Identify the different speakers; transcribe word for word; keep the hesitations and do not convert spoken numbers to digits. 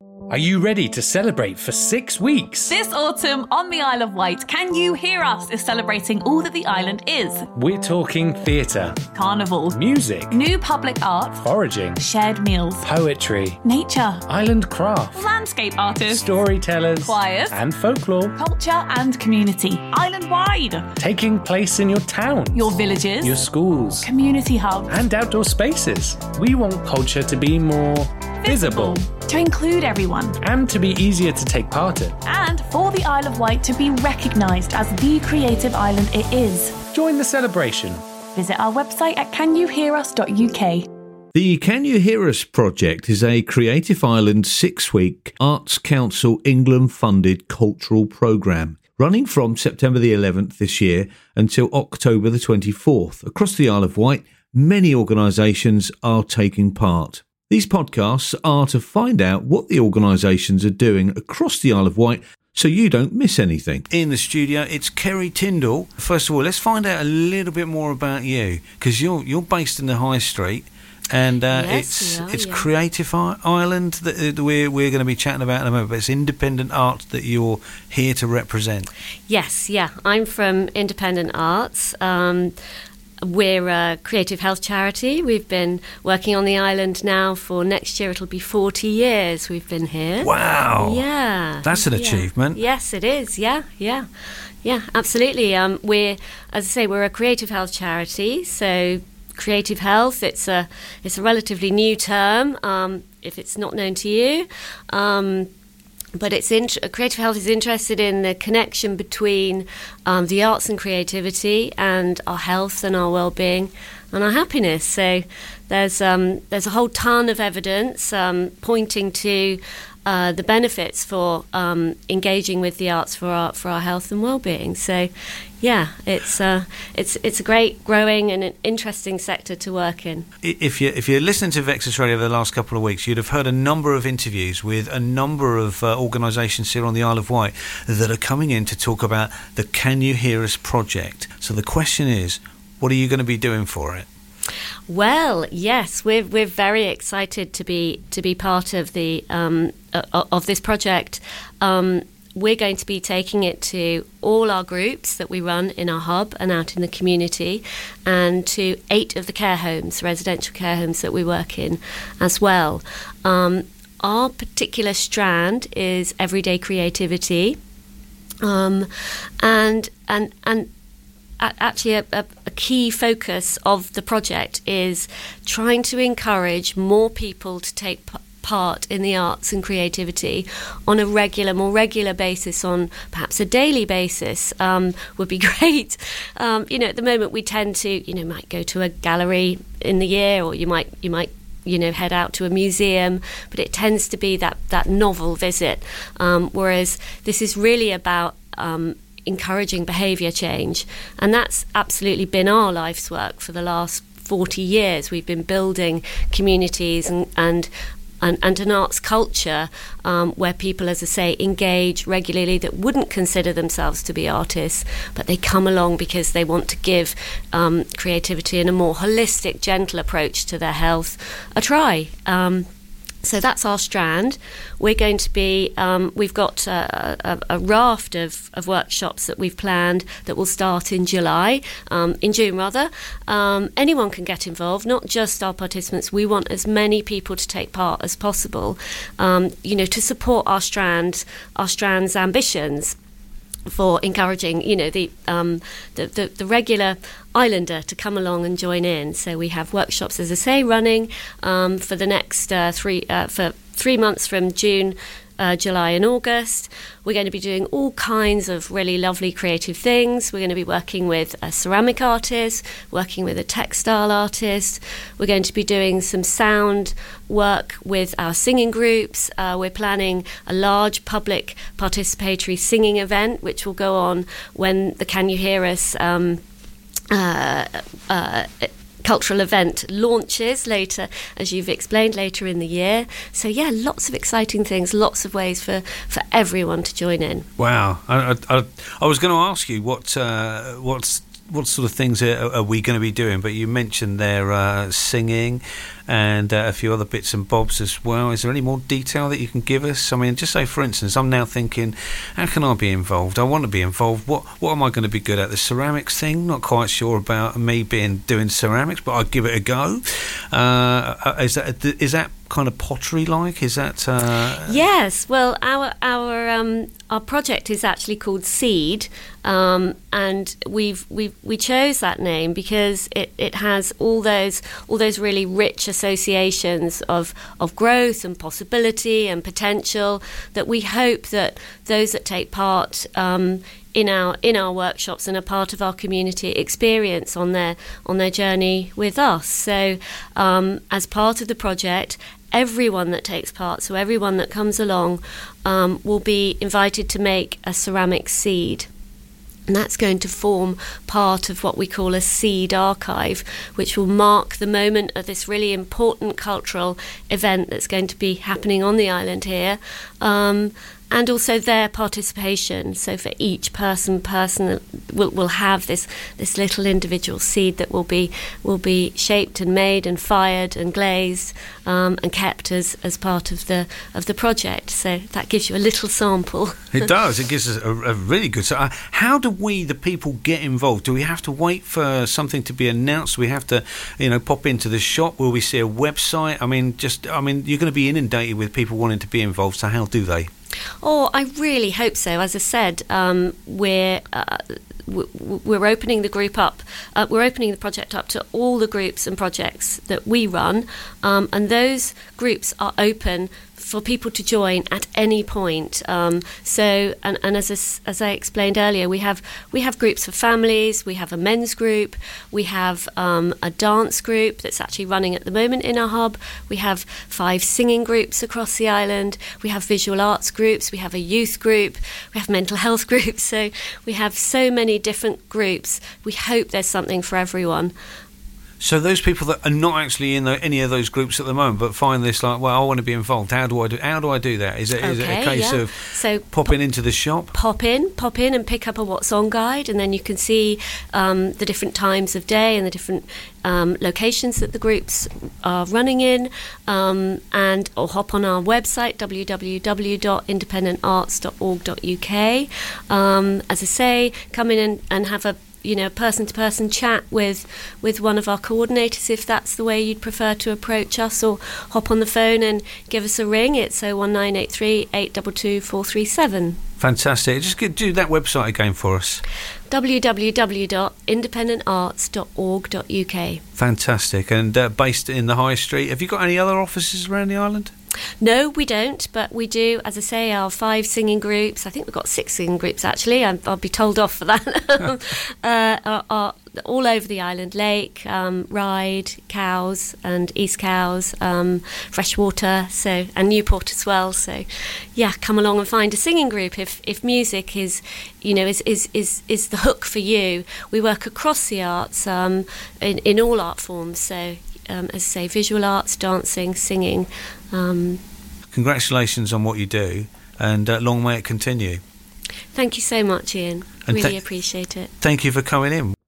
Speaker 1: Are you ready to celebrate for six weeks?
Speaker 2: This autumn on the Isle of Wight, Can You Hear Us is celebrating all that the island is.
Speaker 1: We're talking theatre,
Speaker 2: Carnival,
Speaker 1: music,
Speaker 2: new public art,
Speaker 1: foraging,
Speaker 2: shared meals,
Speaker 1: poetry,
Speaker 2: nature,
Speaker 1: island craft,
Speaker 2: landscape artists,
Speaker 1: storytellers,
Speaker 2: choirs,
Speaker 1: and folklore.
Speaker 2: culture and community, island-wide.
Speaker 1: Taking place in your town,
Speaker 2: Your villages,
Speaker 1: your schools,
Speaker 2: community hubs,
Speaker 1: and outdoor spaces. We want culture to be more visible,
Speaker 2: to include everyone,
Speaker 1: and to be easier to take part in.
Speaker 2: and for the Isle of Wight to be recognised as the creative island it is.
Speaker 1: Join the celebration.
Speaker 2: Visit our website at can you hear us dot U K.
Speaker 3: The Can You Hear Us project is a Creative Island six-week Arts Council England-funded cultural programme running from September the eleventh this year until October the twenty-fourth. Across the Isle of Wight, many organisations are taking part. These podcasts are to find out what the organisations are doing across the Isle of Wight so you don't miss anything. In the studio, it's Kerry Tyndall. First of all, let's find out a little bit more about you, because you're you're based in the High Street, and uh,
Speaker 4: Yes,
Speaker 3: it's
Speaker 4: we are,
Speaker 3: it's
Speaker 4: yeah.
Speaker 3: Creative I- Island that uh, we're we're going to be chatting about in a moment. But it's independent art that you're here to represent.
Speaker 4: Yes, yeah. I'm from Independent Arts. Um, we're a creative health charity. We've been working on the island now for next year. It'll be forty years we've been here.
Speaker 3: Wow!
Speaker 4: Yeah.
Speaker 3: That's an
Speaker 4: yeah.
Speaker 3: achievement.
Speaker 4: Yes, it is. Yeah, yeah. Yeah, absolutely. Um, we're, as I say, we're a creative health charity. So creative health, it's a, it's a relatively new term, um, if it's not known to you. Um, But it's int- creative health is interested in the connection between um, the arts and creativity and our health and our well-being and our happiness. So there's um, there's a whole ton of evidence um, pointing to uh, the benefits for um, engaging with the arts for our for our health and well-being. So yeah, it's uh, it's it's a great, growing and an interesting sector to work in.
Speaker 3: If you if you're listening to Vexus Radio over the last couple of weeks, you'd have heard a number of interviews with a number of uh, organisations here on the Isle of Wight that are coming in to talk about the Can You Hear Us project. So the question is, what are you going to be doing for it?
Speaker 4: Well, yes, we're we're very excited to be to be part of the um, uh, of this project. Um, we're going to be taking it to all our groups that we run in our hub and out in the community, and to eight of the care homes, residential care homes that we work in as well. Um, our particular strand is everyday creativity, um, and and and. Actually, a, a, a key focus of the project is trying to encourage more people to take p- part in the arts and creativity on a regular, more regular basis, on perhaps a daily basis, um, would be great. Um, you know, at the moment we tend to, you know, might go to a gallery in the year, or you might, you might, you know, head out to a museum, but it tends to be that that novel visit. Um, whereas this is really about um, encouraging behaviour change, and that's absolutely been our life's work for the last forty years. We've been building communities and and and, and an arts culture um, where people, as I say, engage regularly, that wouldn't consider themselves to be artists, but they come along because they want to give um, creativity and a more holistic, gentle approach to their health a try. Um, So that's our strand. We're going to be, um, we've got a, a, a raft of, of workshops that we've planned that will start in July, um, in June rather. Um, anyone can get involved, not just our participants. We want as many people to take part as possible, um, you know, to support our strand, our strand's ambitions for encouraging, you know, the, um, the, the, the regular islander to come along and join in. So we have workshops, as I say, running um, for the next uh, three uh, for three months from June, uh, July and August. We're going to be doing all kinds of really lovely creative things. We're going to be working with a ceramic artist, working with a textile artist. We're going to be doing some sound work with our singing groups. Uh, we're planning a large public participatory singing event, which will go on when the Can You Hear Us um, uh, uh, cultural event launches later, as you've explained, later in the year. So yeah, lots of exciting things, lots of ways for, for everyone to join in.
Speaker 3: Wow. I, I, I was going to ask you what uh, what's what sort of things are, are we going to be doing? But you mentioned there uh, singing and uh, a few other bits and bobs as well. Is there any more detail that you can give us? I mean, just say, for instance, I'm now thinking, how can I be involved? I want to be involved. What what am I going to be good at? The ceramics thing, not quite sure about me being doing ceramics, but I'd give it a go. Uh, is that is that kind of pottery like? Is that uh...
Speaker 4: Yes, well, our our um our project is actually called Seed, um and we've we we chose that name because it it has all those all those really rich associations of of growth and possibility and potential that we hope that those that take part um in our in our workshops and are part of our community experience on their on their journey with us. So um as part of the project, everyone that takes part, so everyone that comes along, um, will be invited to make a ceramic seed. And that's going to form part of what we call a seed archive, which will mark the moment of this really important cultural event that's going to be happening on the island here. Um, and also their participation. So for each person, person will will have this this little individual seed that will be will be shaped and made and fired and glazed um, and kept as, as part of the of the project. So that gives you a little sample.
Speaker 3: It does. It gives us a, a really good. So, uh, how do we, the people, get involved? Do we have to wait for something to be announced? Do we have to, you know, pop into the shop? Will we see a website? I mean, just I mean, you're going to be inundated with people wanting to be involved. So how do they?
Speaker 4: Oh, I really hope so. As I said, um, we're uh, we're opening the group up. Uh, we're opening the project up to all the groups and projects that we run, um, and those groups are open for people to join at any point. Um, so, and, and as I, as I explained earlier, we have we have groups for families. We have a men's group. We have um, a dance group that's actually running at the moment in our hub. We have five singing groups across the island. We have visual arts groups. We have a youth group. We have mental health groups. So we have so many different groups. We hope there's something for everyone.
Speaker 3: So those people that are not actually in the, any of those groups at the moment, but find this like, well, I want to be involved. How do I do? How do I do that? Is it,
Speaker 4: okay,
Speaker 3: is it a case
Speaker 4: yeah.
Speaker 3: of
Speaker 4: so
Speaker 3: popping
Speaker 4: pop,
Speaker 3: into the shop?
Speaker 4: Pop in, pop in, and pick up a What's On guide, and then you can see um, the different times of day and the different um, locations that the groups are running in, um, and or hop on our website w w w dot independent arts dot org dot u k. Um, as I say, come in and, and have a you know, person-to-person chat with with one of our coordinators if that's the way you'd prefer to approach us, or hop on the phone and give us a ring. It's oh one nine eight three, eight two two, four three seven.
Speaker 3: Fantastic. Just do that website again for us.
Speaker 4: w w w dot independent arts dot org dot u k.
Speaker 3: Fantastic. And uh, based in the High Street. Have you got any other offices around the island?
Speaker 4: No, we don't, but we do, as I say, our five singing groups. I think we've got six singing groups, actually. I'm, I'll be told off for that. uh, are, are all over the island. Lake, um, Ryde, Cowes and East Cowes, um, Freshwater, so, and Newport as well. So, yeah, come along and find a singing group if, if music is, you know, is, is, is, is the hook for you. We work across the arts um, in, in all art forms, so... Um, as I say, visual arts, dancing, singing. Um,
Speaker 3: Congratulations on what you do, and uh, long may it continue.
Speaker 4: Thank you so much, Ian.
Speaker 3: And
Speaker 4: really
Speaker 3: th-
Speaker 4: appreciate it.
Speaker 3: Thank you for coming in.